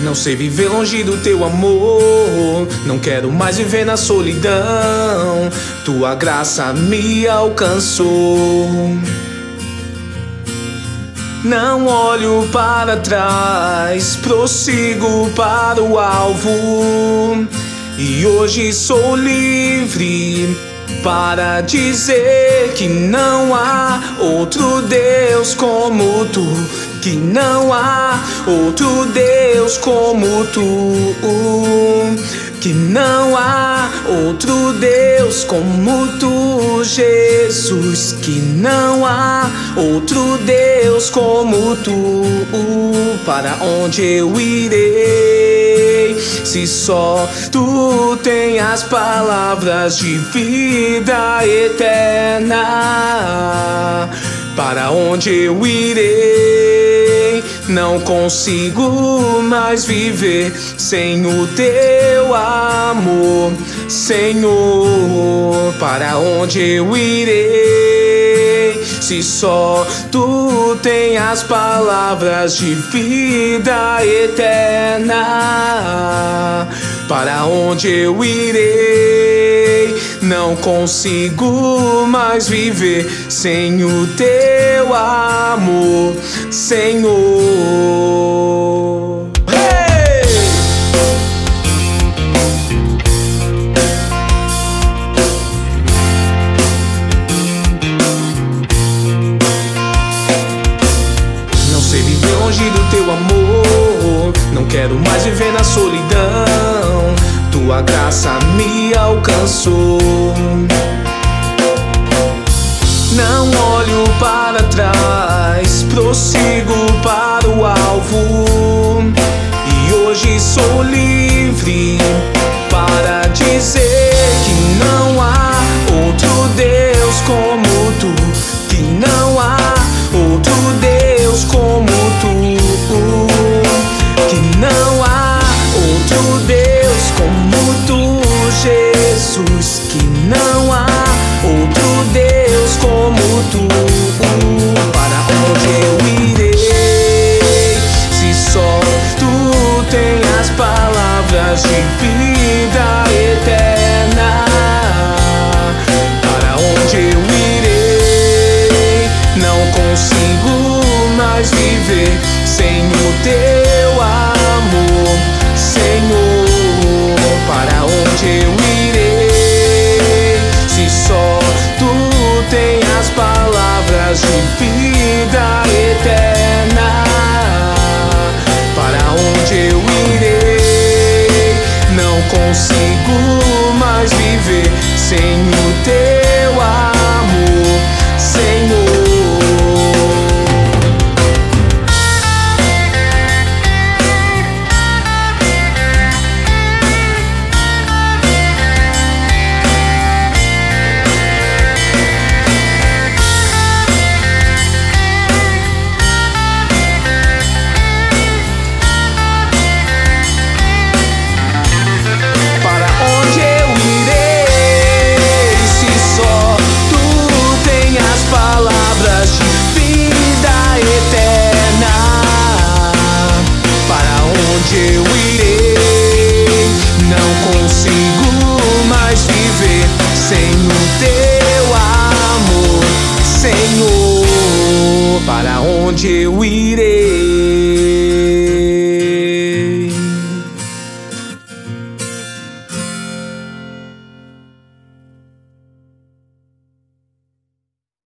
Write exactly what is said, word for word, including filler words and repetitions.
Não sei viver longe do teu amor, não quero mais viver na solidão. Tua graça me alcançou. Não olho para trás, prossigo para o alvo. E hoje sou livre para dizer que não há outro Deus como tu, que não há outro Deus como tu, que não há outro Deus como tu, Jesus, que não há outro Deus como tu. Para onde eu irei, se só tu tem as palavras de vida eterna? Para onde eu irei? Não consigo mais viver sem o teu amor, Senhor. Para onde eu irei, se só tu tem as palavras de vida eterna? Para onde eu irei? Não consigo mais viver sem o teu amor, Senhor. Hey! Não sei viver longe do teu amor, não quero mais viver na solidão. Tua graça me alcançou. Não olho para trás, prossigo para o alvo. E hoje sou livre para dizer que não há outro Deus como tu, que não há outro Deus como tu, que não há outro Deus como tu, Jesus, que não há outro Deus como tu. Para onde eu irei, se só tu tem as palavras de vida eterna? Para onde eu irei? Não consigo mais viver sem o teu amor, Senhor. Para onde eu irei, se só tu tem as palavras de vida eterna? Para onde eu irei? Não consigo mais viver sem o teu amor, Senhor. Eu irei, não consigo mais viver sem o teu amor, Senhor. Para onde eu irei?